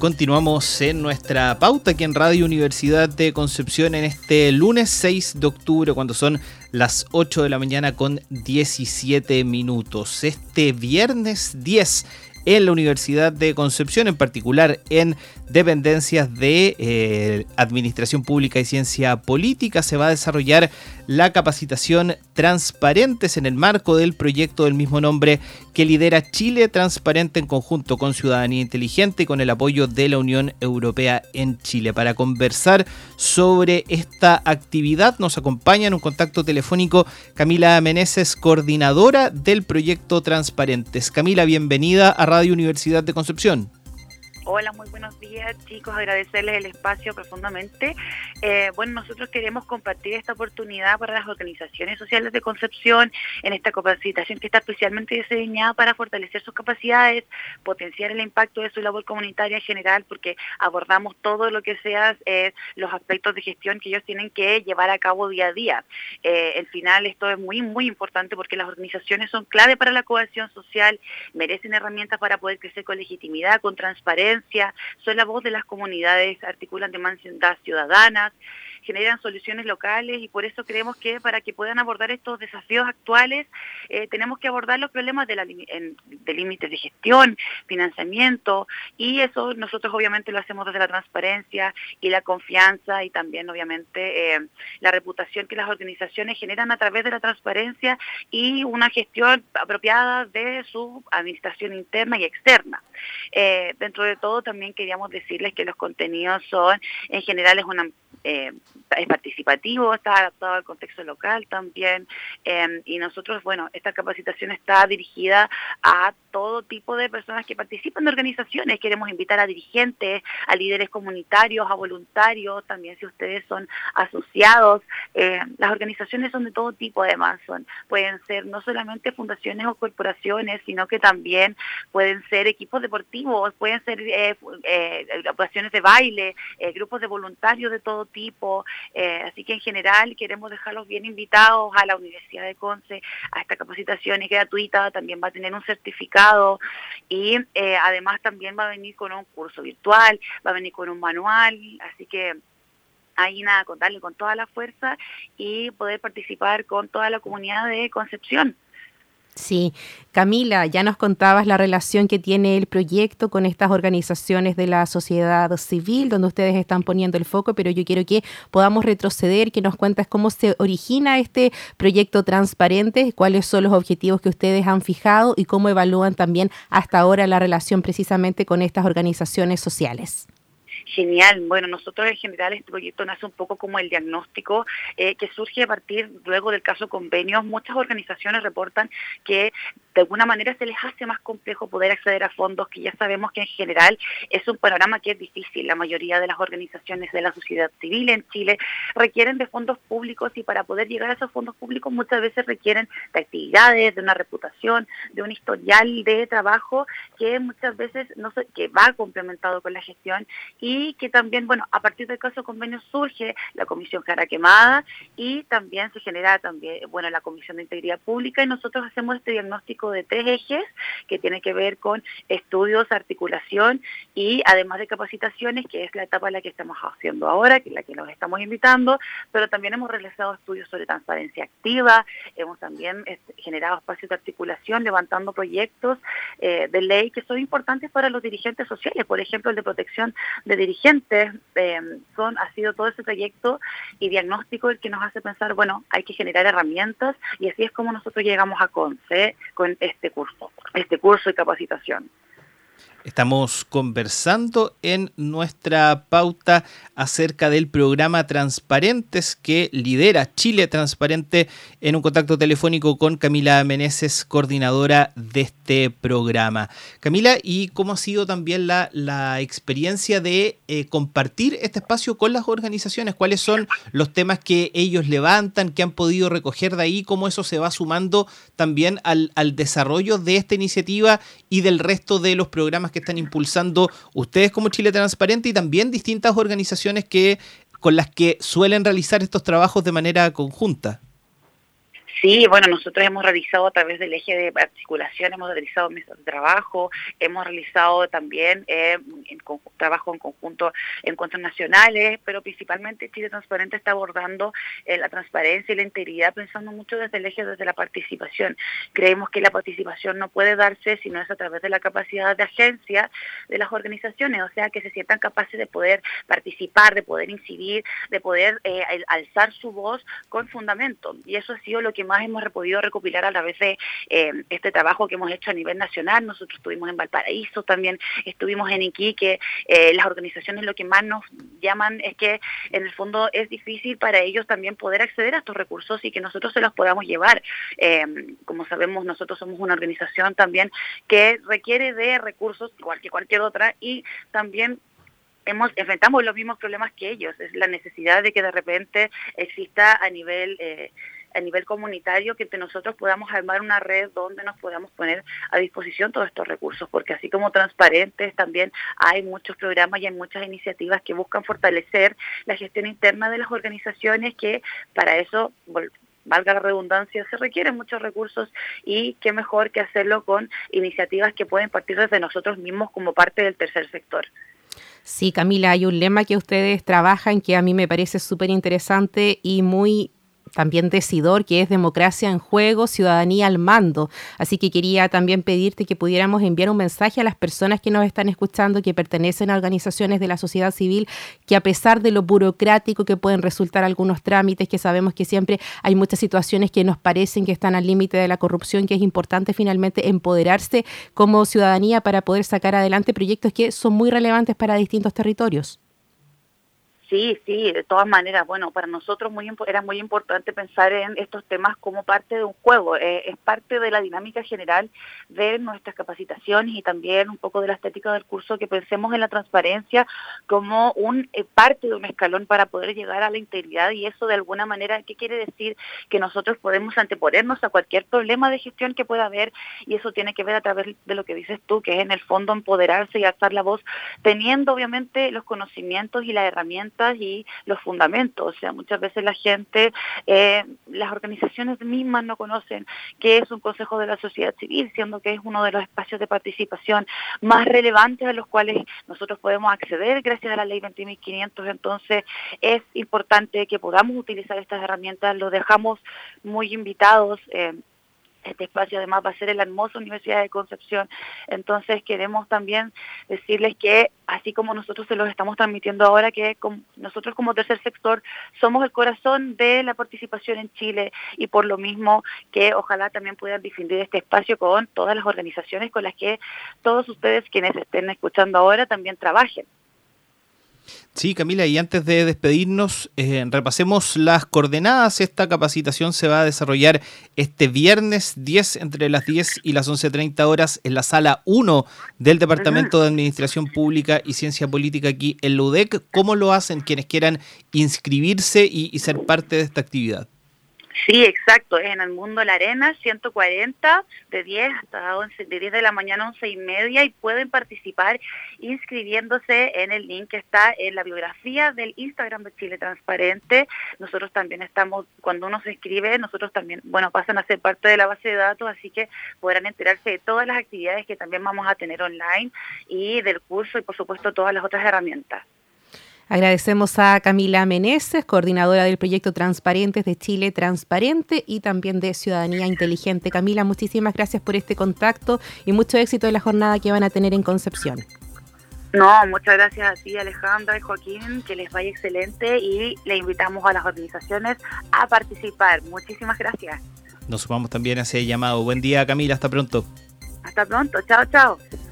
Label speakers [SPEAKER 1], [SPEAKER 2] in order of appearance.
[SPEAKER 1] Continuamos en nuestra pauta aquí en Radio Universidad de Concepción en este lunes 6 de octubre, cuando son las 8 de la mañana con 17 minutos. Este viernes 10 en la Universidad de Concepción, en particular en dependencias de Administración Pública y Ciencia Política, se va a desarrollar la capacitación Transparentes en el marco del proyecto del mismo nombre que lidera Chile Transparente en conjunto con Ciudadanía Inteligente y con el apoyo de la Unión Europea en Chile. Para conversar sobre esta actividad nos acompaña en un contacto telefónico Camila Meneses, coordinadora del proyecto Transparentes. Camila, bienvenida a Radio Universidad de Concepción.
[SPEAKER 2] Hola, muy buenos días, chicos. Agradecerles el espacio profundamente. Nosotros queremos compartir esta oportunidad para las organizaciones sociales de Concepción en esta capacitación que está especialmente diseñada para fortalecer sus capacidades, potenciar el impacto de su labor comunitaria en general, porque abordamos todo lo que sea los aspectos de gestión que ellos tienen que llevar a cabo día a día. Al final esto es muy, muy importante porque las organizaciones son clave para la cohesión social, merecen herramientas para poder crecer con legitimidad, con transparencia, son la voz de las comunidades, articulan demandas ciudadanas, generan soluciones locales y por eso creemos que para que puedan abordar estos desafíos actuales tenemos que abordar los problemas de límites de gestión, financiamiento, y eso nosotros obviamente lo hacemos desde la transparencia y la confianza y también obviamente la reputación que las organizaciones generan a través de la transparencia y una gestión apropiada de su administración interna y externa. Dentro de todo también queríamos decirles que los contenidos son, en general es participativo, está adaptado al contexto local también, y nosotros, esta capacitación está dirigida a todo tipo de personas que participan de organizaciones. Queremos invitar a dirigentes, a líderes comunitarios, a voluntarios, también si ustedes son asociados. Las organizaciones son de todo tipo, además, pueden ser no solamente fundaciones o corporaciones, sino que también pueden ser equipos deportivos, pueden ser agrupaciones de baile, grupos de voluntarios de todo tipo, así que en general queremos dejarlos bien invitados a la Universidad de Conce, a esta capacitación. Es gratuita, también va a tener un certificado y además también va a venir con un curso virtual, va a venir con un manual, así que ahí nada, contarle con toda la fuerza y poder participar con toda la comunidad de Concepción.
[SPEAKER 3] Sí, Camila, ya nos contabas la relación que tiene el proyecto con estas organizaciones de la sociedad civil, donde ustedes están poniendo el foco, pero yo quiero que podamos retroceder, que nos cuentes cómo se origina este proyecto Transparente, cuáles son los objetivos que ustedes han fijado y cómo evalúan también hasta ahora la relación precisamente con estas organizaciones sociales.
[SPEAKER 2] Genial. Nosotros en general este proyecto nace un poco como el diagnóstico que surge a partir luego del caso Convenios. Muchas organizaciones reportan que de alguna manera se les hace más complejo poder acceder a fondos, que ya sabemos que en general es un panorama que es difícil. La mayoría de las organizaciones de la sociedad civil en Chile requieren de fondos públicos y para poder llegar a esos fondos públicos muchas veces requieren de actividades, de una reputación, de un historial de trabajo que muchas veces que va complementado con la gestión y que también, a partir del caso Convenio surge la Comisión Jara Quemada y también se genera la Comisión de Integridad Pública y nosotros hacemos este diagnóstico de 3 ejes que tiene que ver con estudios, articulación y además de capacitaciones, que es la etapa en la que estamos haciendo ahora, que es la que nos estamos invitando, pero también hemos realizado estudios sobre transparencia activa, hemos también generado espacios de articulación, levantando proyectos de ley que son importantes para los dirigentes sociales, por ejemplo el de protección de dirigentes, ha sido todo ese trayecto y diagnóstico el que nos hace pensar, hay que generar herramientas y así es como nosotros llegamos a CONCE con este curso y capacitación.
[SPEAKER 1] Estamos conversando en nuestra pauta acerca del programa Transparentes que lidera Chile Transparente en un contacto telefónico con Camila Meneses, coordinadora de este programa. Camila, ¿y cómo ha sido también la experiencia de compartir este espacio con las organizaciones? ¿Cuáles son los temas que ellos levantan, que han podido recoger de ahí? ¿Cómo eso se va sumando también al desarrollo de esta iniciativa y del resto de los programas que están impulsando ustedes como Chile Transparente y también distintas organizaciones con las que suelen realizar estos trabajos de manera conjunta?
[SPEAKER 2] Sí, bueno, nosotros hemos realizado a través del eje de articulación, hemos realizado mesas de trabajo, hemos realizado también trabajo en conjunto, encuentros nacionales, pero principalmente Chile Transparente está abordando la transparencia y la integridad pensando mucho desde el eje, desde la participación. Creemos que la participación no puede darse si no es a través de la capacidad de agencia de las organizaciones, o sea, que se sientan capaces de poder participar, de poder incidir, de poder alzar su voz con fundamento. Y eso ha sido lo que más hemos podido recopilar a través de este trabajo que hemos hecho a nivel nacional. Nosotros estuvimos en Valparaíso, también estuvimos en Iquique. Las organizaciones lo que más nos llaman es que en el fondo es difícil para ellos también poder acceder a estos recursos y que nosotros se los podamos llevar. Como sabemos, nosotros somos una organización también que requiere de recursos igual que cualquier otra y también enfrentamos los mismos problemas que ellos. Es la necesidad de que de repente exista a nivel comunitario que entre nosotros podamos armar una red donde nos podamos poner a disposición todos estos recursos, porque así como transparentes también hay muchos programas y hay muchas iniciativas que buscan fortalecer la gestión interna de las organizaciones, que para eso, valga la redundancia, se requieren muchos recursos y qué mejor que hacerlo con iniciativas que pueden partir desde nosotros mismos como parte del tercer sector.
[SPEAKER 3] Sí, Camila, hay un lema que ustedes trabajan que a mí me parece súper interesante y muy también decidor, que es democracia en juego, ciudadanía al mando. Así que quería también pedirte que pudiéramos enviar un mensaje a las personas que nos están escuchando, que pertenecen a organizaciones de la sociedad civil, que a pesar de lo burocrático que pueden resultar algunos trámites, que sabemos que siempre hay muchas situaciones que nos parecen que están al límite de la corrupción, que es importante finalmente empoderarse como ciudadanía para poder sacar adelante proyectos que son muy relevantes para distintos territorios.
[SPEAKER 2] Sí, de todas maneras, bueno, para nosotros era muy importante pensar en estos temas como parte de un juego, es parte de la dinámica general de nuestras capacitaciones y también un poco de la estética del curso, que pensemos en la transparencia como parte de un escalón para poder llegar a la integridad. Y eso de alguna manera, ¿qué quiere decir? Que nosotros podemos anteponernos a cualquier problema de gestión que pueda haber, y eso tiene que ver a través de lo que dices tú, que es en el fondo empoderarse y alzar la voz, teniendo obviamente los conocimientos y las herramientas y los fundamentos. O sea, muchas veces la gente, las organizaciones mismas no conocen qué es un consejo de la sociedad civil, siendo que es uno de los espacios de participación más relevantes a los cuales nosotros podemos acceder gracias a la ley 20.500. Entonces es importante que podamos utilizar estas herramientas. Los dejamos muy invitados. Este espacio además va a ser en la hermosa Universidad de Concepción. Entonces queremos también decirles que así como nosotros se los estamos transmitiendo ahora, que nosotros como tercer sector somos el corazón de la participación en Chile, y por lo mismo que ojalá también puedan difundir este espacio con todas las organizaciones con las que todos ustedes quienes estén escuchando ahora también trabajen.
[SPEAKER 1] Sí, Camila, y antes de despedirnos, repasemos las coordenadas. Esta capacitación se va a desarrollar este viernes 10 entre las 10 y las 11:30 horas en la sala 1 del Departamento de Administración Pública y Ciencia Política aquí en la UDEC. ¿Cómo lo hacen quienes quieran inscribirse y ser parte de esta actividad?
[SPEAKER 2] Sí, exacto, es en el Mundo La Arena, 140, de 10 hasta 11, de 10 de la mañana a 11:30, y pueden participar inscribiéndose en el link que está en la biografía del Instagram de Chile Transparente. Nosotros también estamos, cuando uno se inscribe, nosotros también, pasan a ser parte de la base de datos, así que podrán enterarse de todas las actividades que también vamos a tener online y del curso y por supuesto todas las otras herramientas.
[SPEAKER 3] Agradecemos a Camila Meneses, coordinadora del proyecto Transparentes de Chile Transparente y también de Ciudadanía Inteligente. Camila, muchísimas gracias por este contacto y mucho éxito en la jornada que van a tener en Concepción.
[SPEAKER 2] No, muchas gracias a ti, Alejandra y Joaquín, que les vaya excelente, y le invitamos a las organizaciones a participar. Muchísimas gracias.
[SPEAKER 1] Nos sumamos también a ese llamado. Buen día, Camila, hasta pronto.
[SPEAKER 2] Hasta pronto, chao.